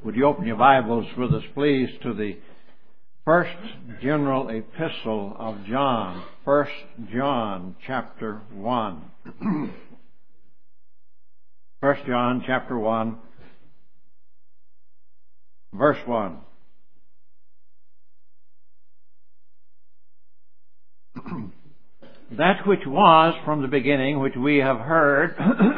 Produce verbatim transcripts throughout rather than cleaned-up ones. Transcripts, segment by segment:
Would you open your Bibles with us, please, to the first general epistle of John, First John chapter one. First John chapter one, verse one. That which was from the beginning, which we have heard,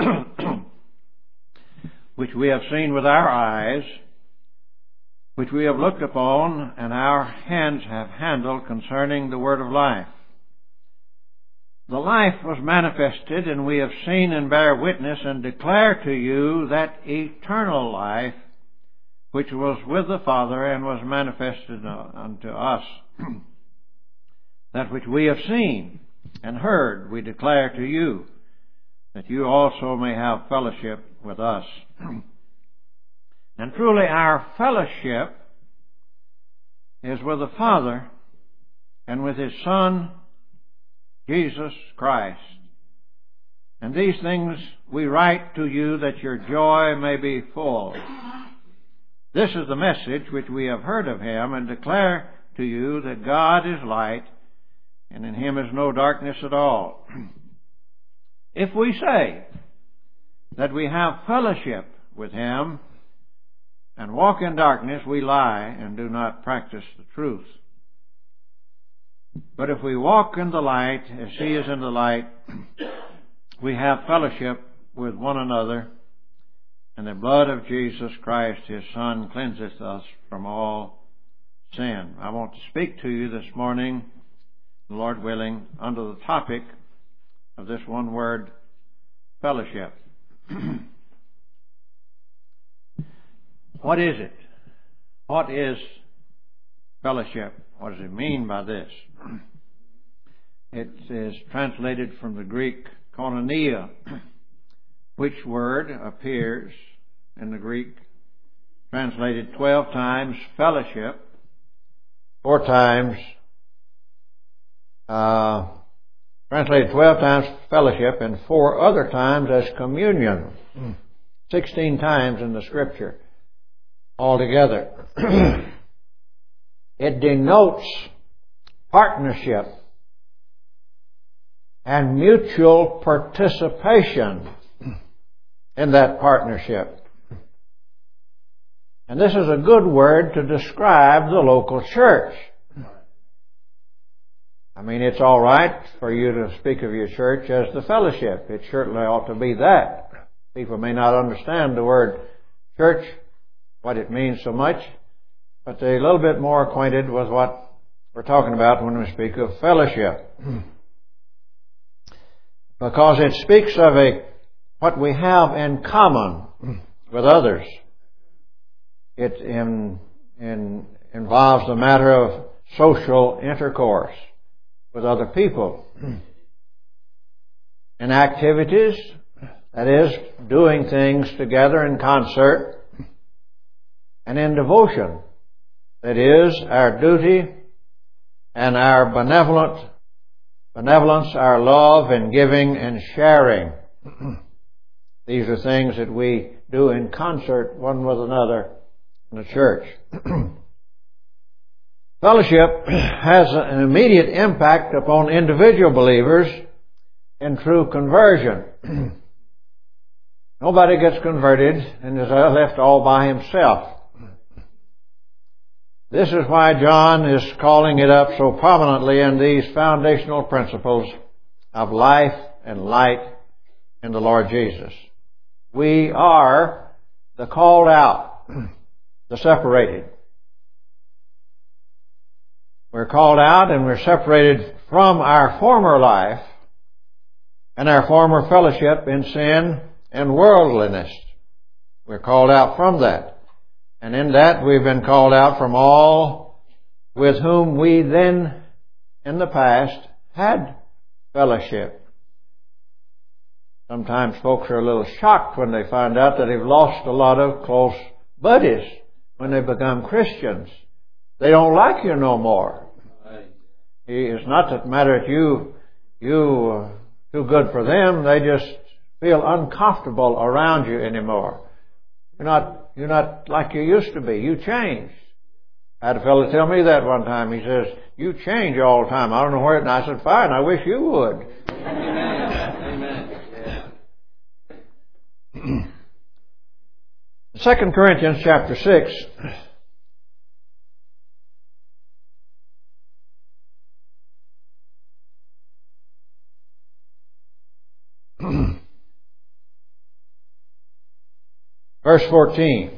which we have seen with our eyes, which we have looked upon, and our hands have handled concerning the word of life. The life was manifested, and we have seen and bear witness and declare to you that eternal life which was with the Father and was manifested unto us. That which we have seen and heard we declare to you, that you also may have fellowship with us. And truly our fellowship is with the Father and with His Son, Jesus Christ. And these things we write to you that your joy may be full. This is the message which we have heard of Him and declare to you, that God is light, and in Him is no darkness at all. If we say that we have fellowship with Him and walk in darkness, we lie and do not practice the truth. But if we walk in the light as He is in the light, we have fellowship with one another, and the blood of Jesus Christ, His Son, cleanseth us from all sin. I want to speak to you this morning, Lord willing, under the topic of this one word, fellowship. What is it? What is fellowship? What does it mean by this? It is translated from the Greek koinonia, which word appears in the Greek translated twelve times fellowship, four times uh, translated twelve times fellowship, and four other times as communion. Sixteen times in the Scripture altogether. It denotes partnership and mutual participation in that partnership. And this is a good word to describe the local church. I mean, it's all right for you to speak of your church as the fellowship. It certainly ought to be that. People may not understand the word church, what it means so much, but they're a little bit more acquainted with what we're talking about when we speak of fellowship. Because it speaks of a what we have in common with others. It in, in, involves the matter of social intercourse with other people. In activities, that is, doing things together in concert. And in devotion, that is, our duty and our benevolent benevolence, our love and giving and sharing. These are things that we do in concert one with another in the church. Fellowship has an immediate impact upon individual believers in true conversion. Nobody gets converted and is left all by himself. This is why John is calling it up so prominently in these foundational principles of life and light in the Lord Jesus. We are the called out, the separated. We're called out and we're separated from our former life and our former fellowship in sin and worldliness. We're called out from that. And in that we've been called out from all with whom we then, in the past, had fellowship. Sometimes folks are a little shocked when they find out that they've lost a lot of close buddies when they become Christians. They don't like you no more. It's not that matter that you, you uh, too good for them. They just feel uncomfortable around you anymore. You're not, you're not like you used to be. You changed. I had a fellow tell me that one time. He says, you change all the time. I don't know where it, and I said, fine, I wish you would. Amen. Yeah. Second Corinthians chapter six. Verse fourteen.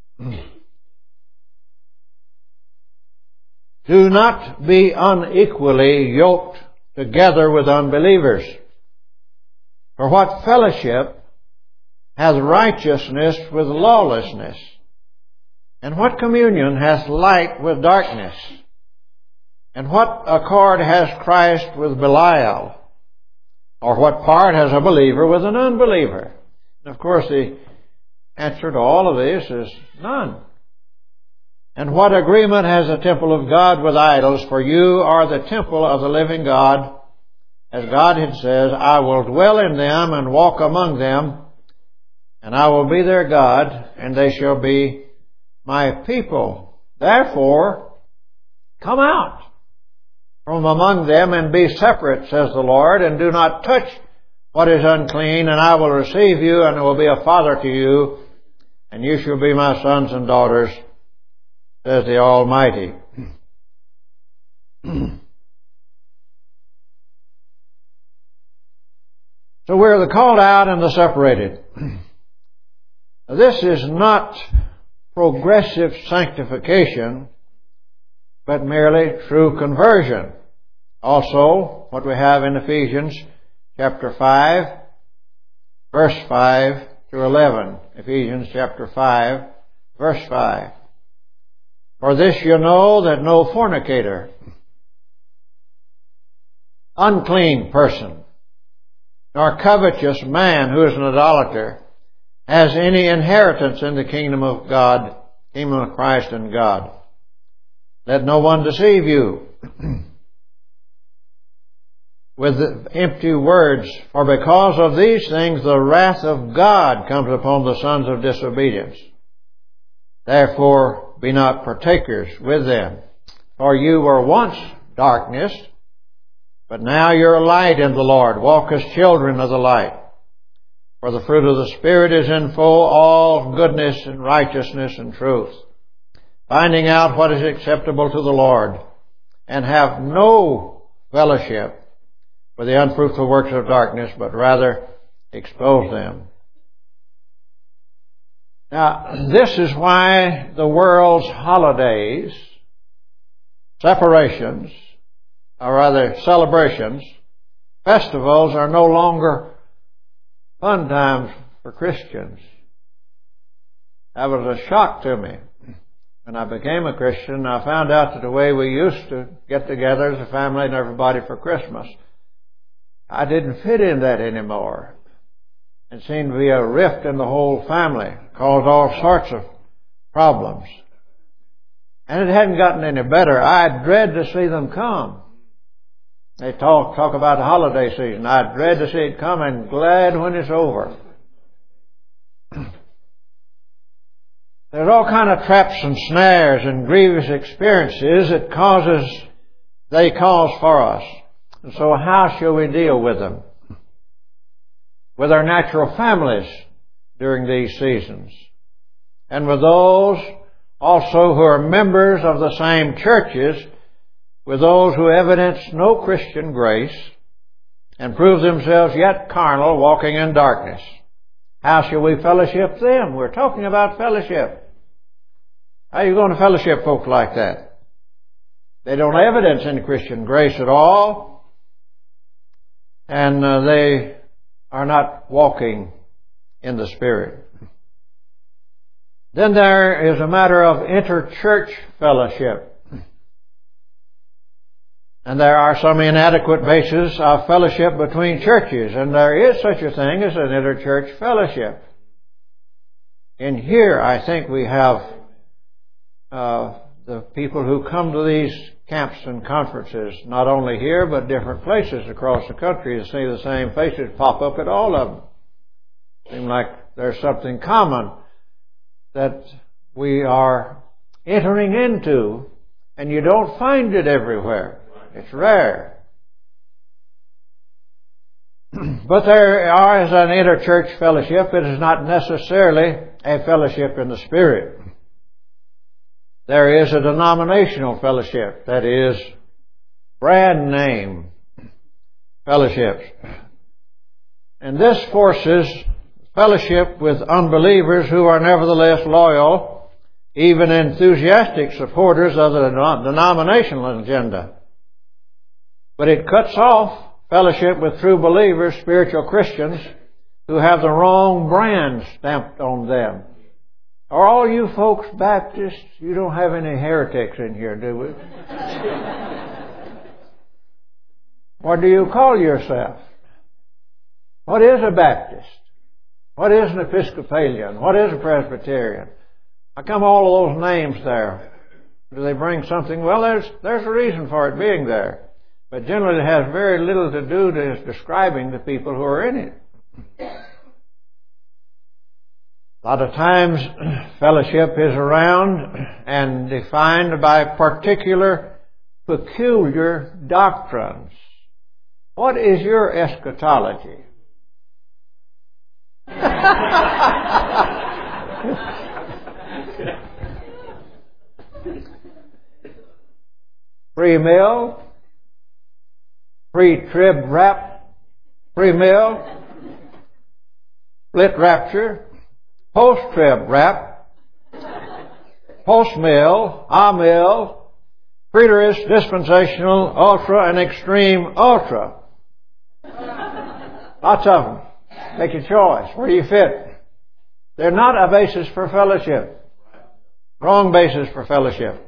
Do not be unequally yoked together with unbelievers. For what fellowship hath righteousness with lawlessness? And what communion hath light with darkness? And what accord has Christ with Belial? Or what part has a believer with an unbeliever? And of course, the answer to all of this is none. And what agreement has the temple of God with idols? For you are the temple of the living God. As God had says, I will dwell in them and walk among them, and I will be their God, and they shall be my people. Therefore, come out from among them and be separate, says the Lord, and do not touch what is unclean, and I will receive you, and will be a father to you, and you shall be my sons and daughters, says the Almighty. So we're the called out and the separated. This is not progressive sanctification, but merely true conversion. Also, what we have in Ephesians chapter five, verse five through eleven. Ephesians chapter five, verse five. For this you know, that no fornicator, unclean person, nor covetous man who is an idolater has any inheritance in the kingdom of God, kingdom of Christ and God. Let no one deceive you with empty words, for because of these things the wrath of God comes upon the sons of disobedience. Therefore be not partakers with them. For you were once darkness, but now you're light in the Lord. Walk as children of the light. For the fruit of the Spirit is in full all goodness and righteousness and truth, finding out what is acceptable to the Lord, and have no fellowship with the unfruitful works of darkness, but rather expose them. Now, this is why the world's holidays, separations, or rather celebrations, festivals are no longer fun times for Christians. That was a shock to me. When I became a Christian, I found out that the way we used to get together as a family and everybody for Christmas, I didn't fit in that anymore. It seemed to be a rift in the whole family, caused all sorts of problems. And it hadn't gotten any better. I dread to see them come. They talk talk about the holiday season. I dread to see it come and glad when it's over. There's all kind of traps and snares and grievous experiences that causes they cause for us. And so how shall we deal with them? With our natural families during these seasons, and with those also who are members of the same churches, with those who evidence no Christian grace and prove themselves yet carnal, walking in darkness. How shall we fellowship them? We're talking about fellowship. How are you going to fellowship folk like that? They don't evidence any Christian grace at all, and uh, they are not walking in the Spirit. Then there is a matter of inter-church fellowship. And there are some inadequate bases of fellowship between churches, and there is such a thing as an inter-church fellowship. In here, I think we have uh, the people who come to these camps and conferences, not only here, but different places across the country, to see the same faces pop up at all of them. Seems like there's something common that we are entering into, and you don't find it everywhere. It's rare. But there are, as an interchurch fellowship, it is not necessarily a fellowship in the Spirit. There is a denominational fellowship, that is, brand name fellowships. And this forces fellowship with unbelievers who are nevertheless loyal, even enthusiastic supporters of the denominational agenda. But it cuts off fellowship with true believers, spiritual Christians, who have the wrong brand stamped on them. Are all you folks Baptists? You don't have any heretics in here, do we? What do you call yourself? What is a Baptist? What is an Episcopalian? What is a Presbyterian? How come all of those names there? Do they bring something? Well, there's there's a reason for it being there. But generally it has very little to do with describing the people who are in it. A lot of times fellowship is around and defined by particular, peculiar doctrines. What is your eschatology? Pre-mill, pre-trib rap, pre-mill, split rapture, post-trib rap, post-mill, amill, preterist, dispensational, ultra, and extreme ultra. Lots of them. Make your choice. Where do you fit? They're not a basis for fellowship. Wrong basis for fellowship.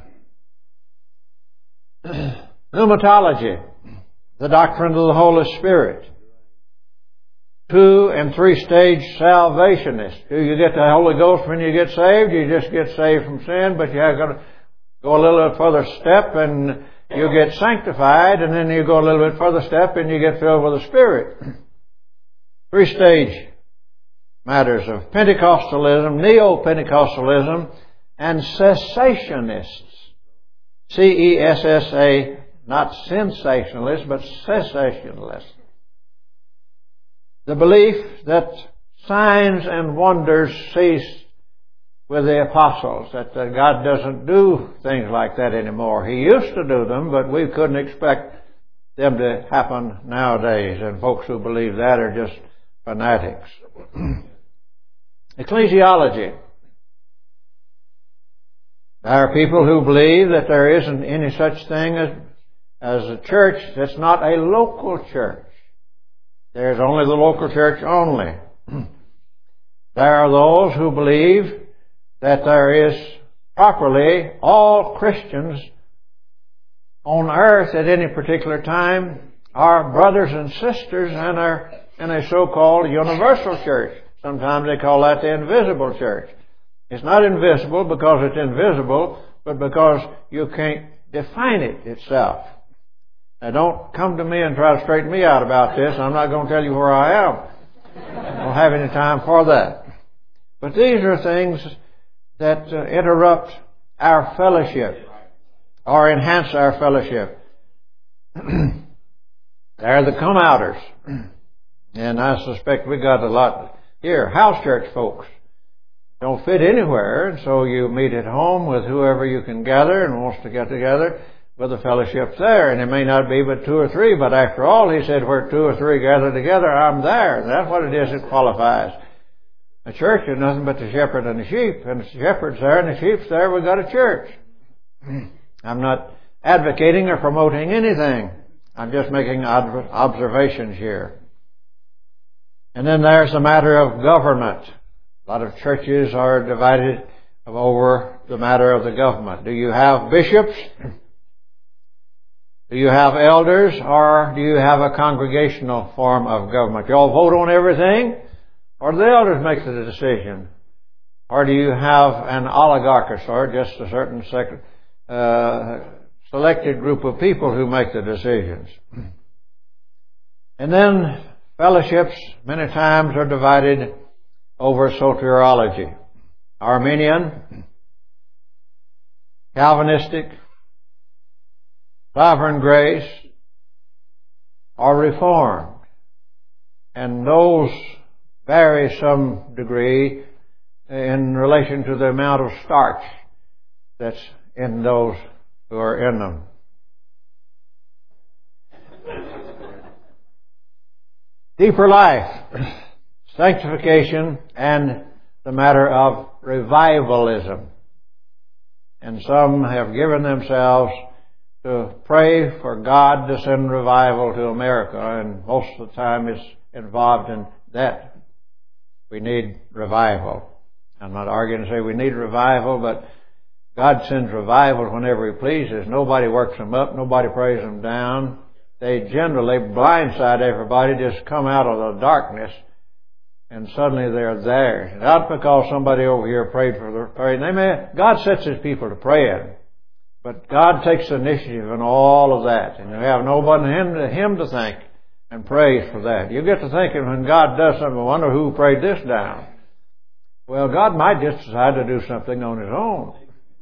Pneumatology, the doctrine of the Holy Spirit. Two and three stage salvationist. Do you get the Holy Ghost when you get saved? You just get saved from sin, but you have got to go a little bit further step and you get sanctified, and then you go a little bit further step and you get filled with the Spirit. Three stage matters of Pentecostalism, Neo-Pentecostalism, and cessationists. C E S S A, not sensationalists, but cessationalists. The belief that signs and wonders ceased with the apostles, that God doesn't do things like that anymore. He used to do them, but we couldn't expect them to happen nowadays, and folks who believe that are just fanatics. Ecclesiology. There are people who believe that there isn't any such thing as, as a church that's not a local church. There's only the local church only. There are those who believe that there is properly all Christians on earth at any particular time are brothers and sisters and are in a so-called universal church. Sometimes they call that the invisible church. It's not invisible because it's invisible, but because you can't define it itself. Now don't come to me and try to straighten me out about this. I'm not going to tell you where I am. I don't have any time for that. But these are things that uh, interrupt our fellowship or enhance our fellowship. They're the come-outers. And I suspect we got a lot here. House church folks don't fit anywhere, and so you meet at home with whoever you can gather and wants to get together with a fellowship there. And it may not be but two or three, but after all, he said, where two or three gather together, I'm there. And that's what it is that qualifies. A church is nothing but the shepherd and the sheep. And the shepherd's there and the sheep's there, we've got a church. I'm not advocating or promoting anything. I'm just making observations here. And then there's the matter of government. A lot of churches are divided over the matter of the government. Do you have bishops? Do you have elders? Or do you have a congregational form of government? You all vote on everything? Or do the elders make the decision? Or do you have an oligarchic sort, just a certain sec- uh, selected group of people who make the decisions? And then fellowships many times are divided over soteriology. Arminian, Calvinistic, Sovereign Grace, or Reformed. And those vary some degree in relation to the amount of starch that's in those who are in them. Deeper life, sanctification, and the matter of revivalism. And some have given themselves to pray for God to send revival to America, and most of the time is involved in that. We need revival. I'm not arguing to say we need revival, but God sends revival whenever He pleases. Nobody works them up. Nobody prays them down. They generally blindside everybody, just come out of the darkness, and suddenly they're there. Not because somebody over here prayed for their prayer. They may, God sets His people to praying, but God takes the initiative in all of that, and you have nobody him to, him to thank and praise for that. You get to thinking when God does something, I wonder who prayed this down. Well, God might just decide to do something on His own.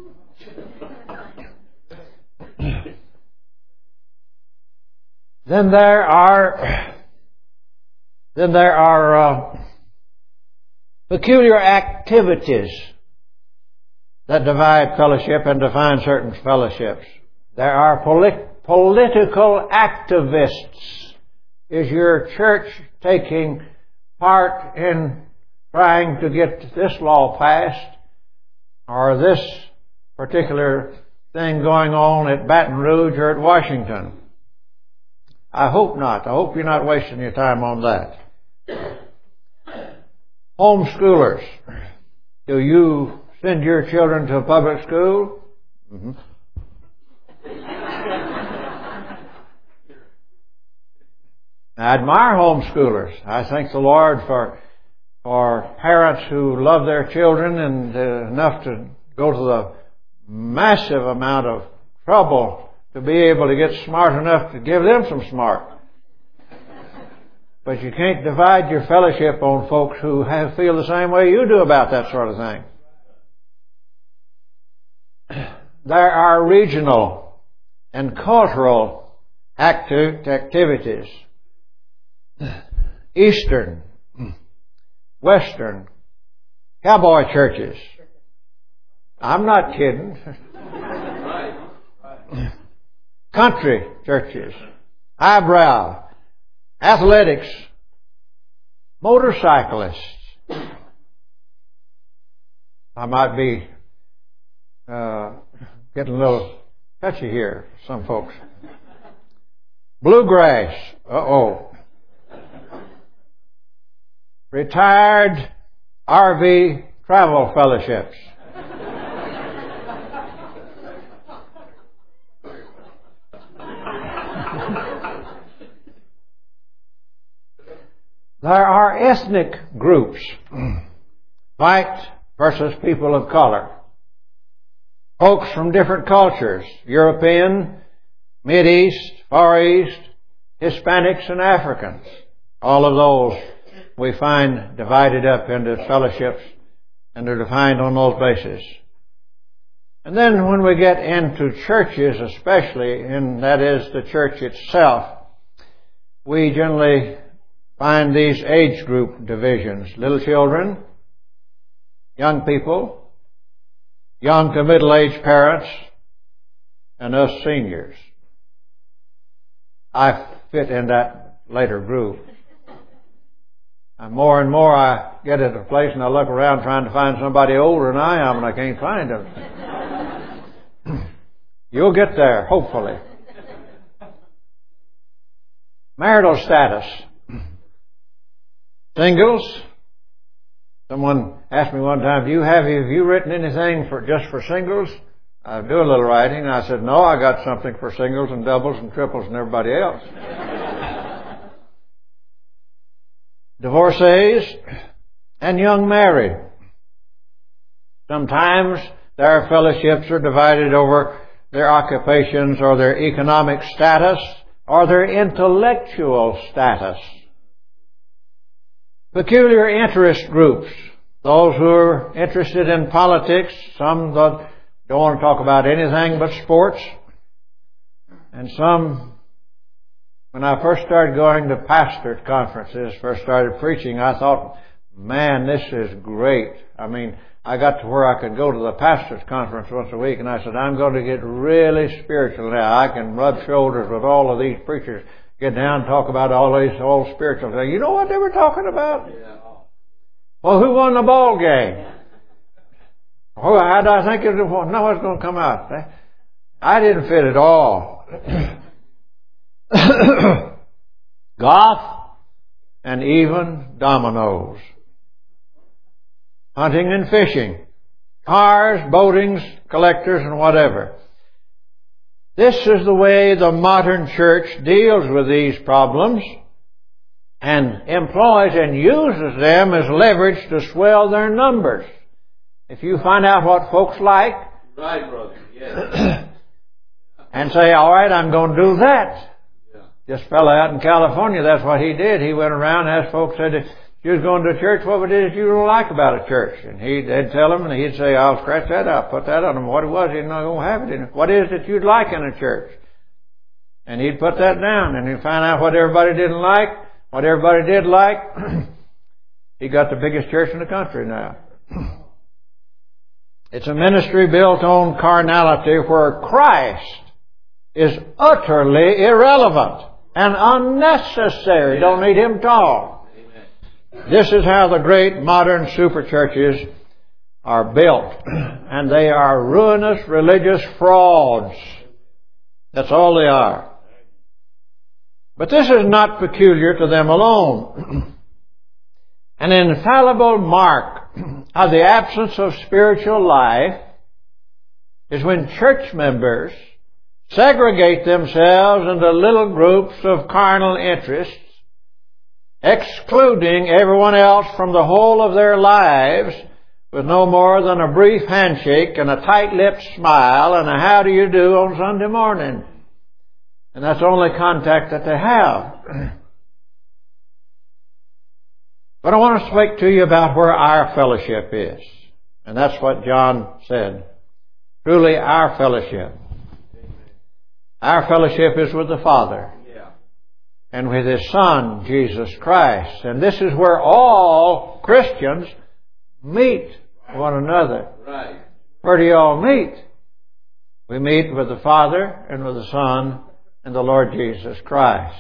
Then there are, then there are uh, peculiar activities that divide fellowship and define certain fellowships. There are polit- political activists. Is your church taking part in trying to get this law passed or this particular thing going on at Baton Rouge or at Washington? I hope not. I hope you're not wasting your time on that. Homeschoolers. Do you send your children to a public school? Mm-hmm. I admire homeschoolers. I thank the Lord for for parents who love their children and uh, enough to go to the massive amount of trouble to be able to get smart enough to give them some smart. But you can't divide your fellowship on folks who have, feel the same way you do about that sort of thing. There are regional and cultural active activities. Eastern, Western, cowboy churches. I'm not kidding. Country churches, highbrow, athletics, motorcyclists. I might be uh, getting a little touchy here, some folks. Bluegrass. Uh-oh. Retired R V travel fellowships. There are ethnic groups, white versus people of color. Folks from different cultures, European, Mid-East, Far East, Hispanics and Africans. All of those we find divided up into fellowships and are defined on those bases. And then when we get into churches especially, and that is the church itself, we generally find these age group divisions. Little children, young people, young to middle-aged parents, and us seniors. I fit in that later group. And more and more I get at a place and I look around trying to find somebody older than I am and I can't find them. You'll get there, hopefully. Marital status. Singles. Someone asked me one time, do you have, have you written anything for just for singles? I do a little writing. And I said, no, I got something for singles and doubles and triples and everybody else. Divorcees and young married. Sometimes their fellowships are divided over their occupations or their economic status or their intellectual status. Peculiar interest groups. those who are interested in politics, some that don't want to talk about anything but sports, and some, when I first started going to pastorate conferences, first started preaching, I thought, man, this is great. I mean, I got to where I could go to the pastor's conference once a week, and I said, I'm going to get really spiritual now. I can rub shoulders with all of these preachers, get down and talk about all these old spiritual things. You know what they were talking about? Yeah. Well, who won the ball game? Oh, how do I think it was? No, it's going to come out. I didn't fit at all. Golf and even dominoes. Hunting and fishing. Cars, boatings, collectors, and whatever. This is the way the modern church deals with these problems and employs and uses them as leverage to swell their numbers. If you find out what folks like, right, brother, yes. and say, all right, I'm going to do that. Yeah. This fellow out in California, that's what he did. He went around and asked folks, said, if you was going to church, what was it you don't like about a church? And he'd they'd tell him, and he'd say, I'll scratch that out, put that on him. What it was, he's not going to have it in it. What is it you'd like in a church? And he'd put that down, and he'd find out what everybody didn't like, what everybody did like. He got the biggest church in the country now. It's a ministry built on carnality where Christ is utterly irrelevant and unnecessary. Don't need Him at all. This is how the great modern super churches are built. And they are ruinous religious frauds. That's all they are. But this is not peculiar to them alone. An infallible mark of the absence of spiritual life is when church members segregate themselves into little groups of carnal interests, excluding everyone else from the whole of their lives with no more than a brief handshake and a tight-lipped smile and a how do you do on Sunday morning. And that's the only contact that they have. But I want to speak to you about where our fellowship is. And that's what John said. Truly our fellowship. Our fellowship is with the Father. And with His Son, Jesus Christ. And this is where all Christians meet one another. Right. Where do you all meet? We meet with the Father and with the Son and the Lord Jesus Christ.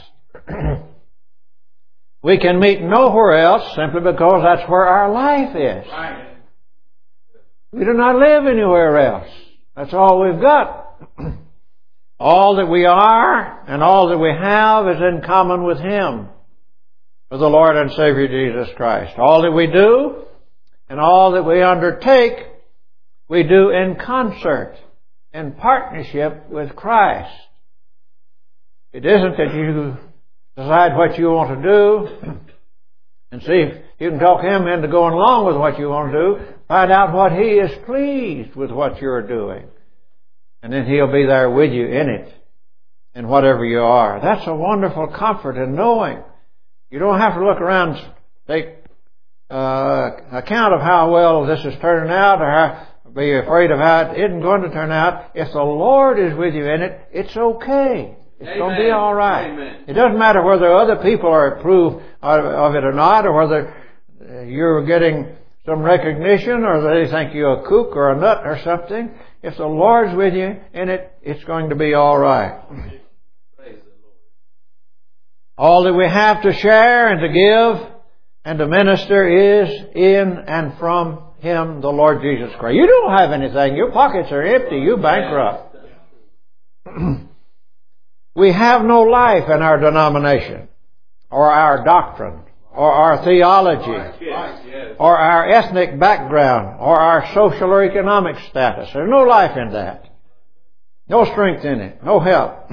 We can meet nowhere else simply because that's where our life is. Right. We do not live anywhere else. That's all we've got. All that we are and all that we have is in common with Him, with the Lord and Savior Jesus Christ. All that we do and all that we undertake, we do in concert, in partnership with Christ. It isn't that you decide what you want to do and see if you can talk Him into going along with what you want to do. Find out what He is pleased with what you're doing. And then He'll be there with you in it, in whatever you are. That's a wonderful comfort in knowing. You don't have to look around and take uh, account of how well this is turning out or how, be afraid of how it isn't going to turn out. If the Lord is with you in it, it's okay. It's Amen. Going to be all right. Amen. It doesn't matter whether other people are approve of it or not, or whether you're getting some recognition or they think you're a kook or a nut or something. If the Lord's with you in it, it's going to be all right. All that we have to share and to give and to minister is in and from Him, the Lord Jesus Christ. You don't have anything. Your pockets are empty. You're bankrupt. We have no life in our denomination or our doctrine or our theology or our ethnic background or our social or economic status. There's no life in that. No strength in it. No help.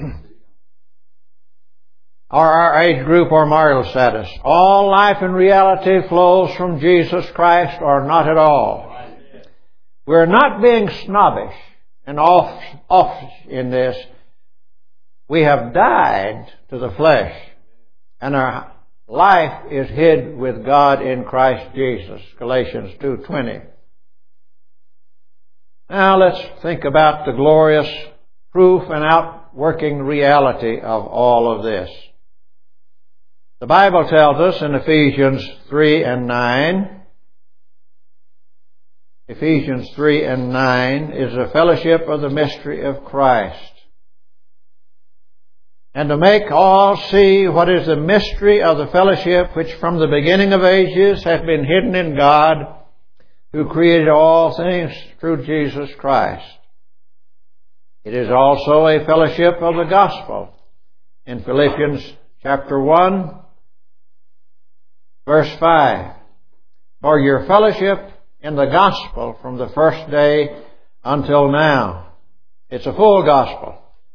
Or our age group or marital status. All life and reality flows from Jesus Christ or not at all. We're not being snobbish and off, off in this. We have died to the flesh and are life is hid with God in Christ Jesus. Galatians two twenty. Now let's think about the glorious proof and outworking reality of all of this. The Bible tells us in Ephesians three and nine, Ephesians three and nine is a fellowship of the mystery of Christ. And to make all see what is the mystery of the fellowship which from the beginning of ages hath been hidden in God, who created all things through Jesus Christ. It is also a fellowship of the gospel. In Philippians chapter one, verse five, for your fellowship in the gospel from the first day until now. It's a full gospel.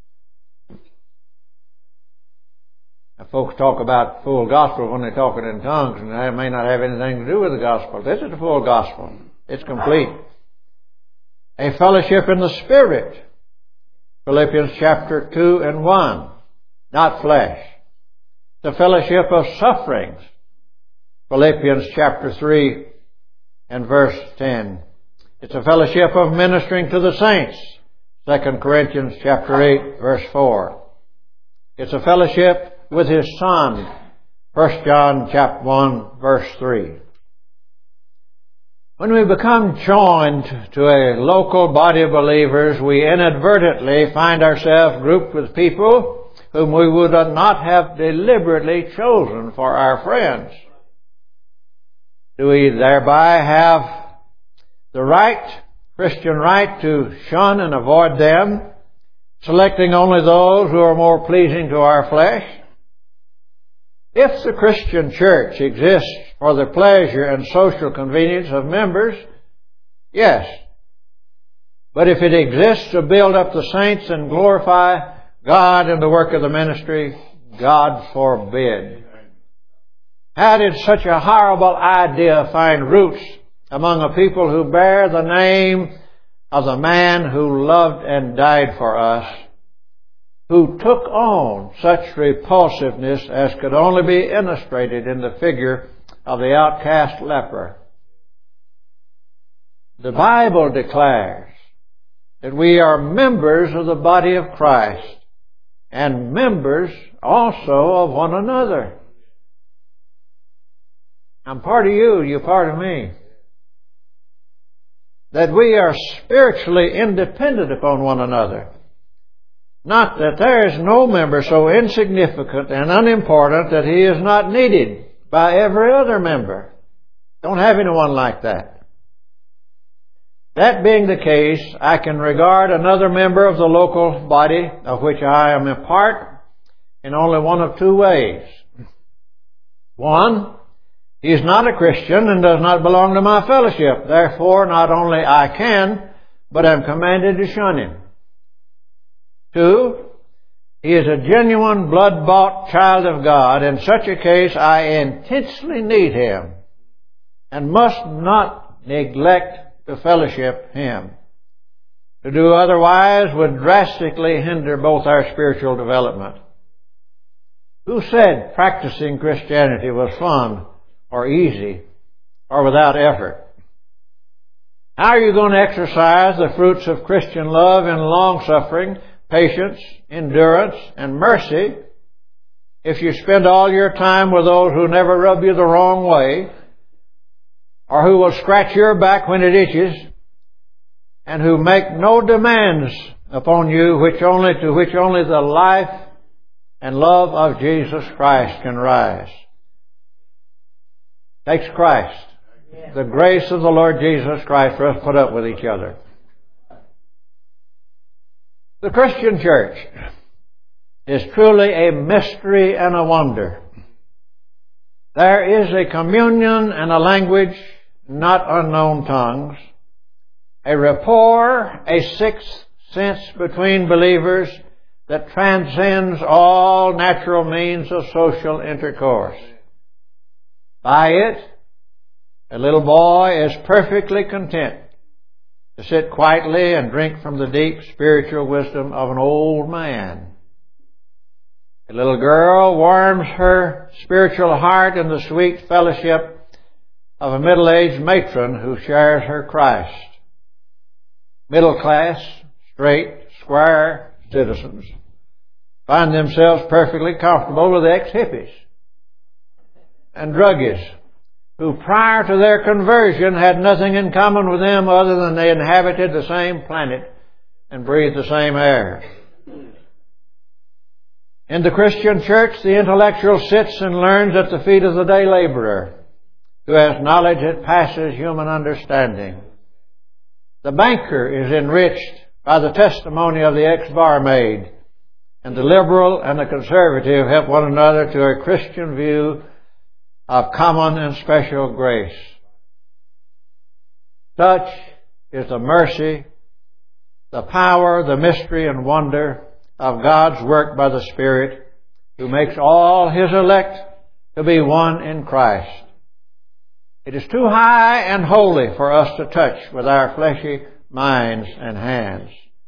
Now, folks talk about full gospel when they're talking in tongues, and that may not have anything to do with the gospel. This is the full gospel. It's complete. A fellowship in the Spirit. Philippians chapter two and one. Not flesh. The fellowship of sufferings. Philippians chapter three and verse ten. It's a fellowship of ministering to the saints. Second Corinthians chapter eight verse four. It's a fellowship with His Son. First John chapter one verse three. When we become joined to a local body of believers, we inadvertently find ourselves grouped with people whom we would not have deliberately chosen for our friends. Do we thereby have the right, Christian right, to shun and avoid them, selecting only those who are more pleasing to our flesh? If the Christian church exists for the pleasure and social convenience of members, yes. But if it exists to build up the saints and glorify God in the work of the ministry, God forbid. How did such a horrible idea find roots among a people who bear the name of the man who loved and died for us, who took on such repulsiveness as could only be illustrated in the figure of the outcast leper? The Bible declares that we are members of the body of Christ and members also of one another. I'm part of you, you're part of me. That we are spiritually independent upon one another. Not that there is no member so insignificant and unimportant that he is not needed by every other member. Don't have anyone like that. That being the case, I can regard another member of the local body of which I am a part in only one of two ways. One, he is not a Christian and does not belong to my fellowship. Therefore, not only I can, but am commanded to shun him. Two, he is a genuine blood-bought child of God. In such a case, I intensely need him and must not neglect to fellowship him. To do otherwise would drastically hinder both our spiritual development. Who said practicing Christianity was fun or easy or without effort? How are you going to exercise the fruits of Christian love in long-suffering, patience, endurance, and mercy if you spend all your time with those who never rub you the wrong way, or who will scratch your back when it itches, and who make no demands upon you which only to which only the life and love of Jesus Christ can rise? Takes Christ, the grace of the Lord Jesus Christ, for us to put up with each other. The Christian church is truly a mystery and a wonder. There is a communion and a language, not unknown tongues, a rapport, a sixth sense between believers that transcends all natural means of social intercourse. By it, a little boy is perfectly content to sit quietly and drink from the deep spiritual wisdom of an old man. A little girl warms her spiritual heart in the sweet fellowship of a middle-aged matron who shares her Christ. Middle class, straight, square citizens find themselves perfectly comfortable with ex-hippies and druggies who prior to their conversion had nothing in common with them other than they inhabited the same planet and breathed the same air. In the Christian church, the intellectual sits and learns at the feet of the day laborer who has knowledge that passes human understanding. The banker is enriched by the testimony of the ex-barmaid, and the liberal and the conservative help one another to a Christian view of common and special grace. Such is the mercy, the power, the mystery and wonder of God's work by the Spirit, who makes all His elect to be one in Christ. It is too high and holy for us to touch with our fleshy minds and hands.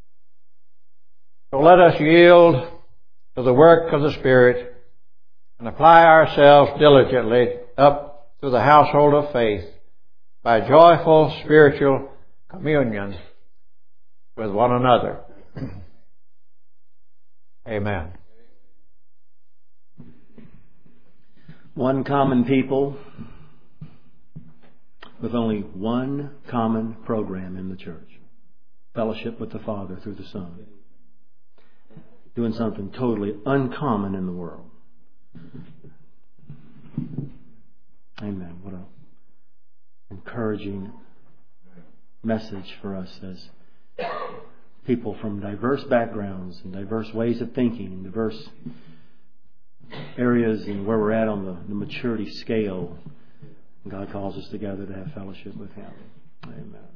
So let us yield to the work of the Spirit and apply ourselves diligently up to the household of faith by joyful spiritual communion with one another. Amen. One common people with only one common program in the church. Fellowship with the Father through the Son. Doing something totally uncommon in the world. Amen. What an encouraging message for us as people from diverse backgrounds and diverse ways of thinking and diverse areas and where we're at on the, the maturity scale. God calls us together to have fellowship with Him. Amen.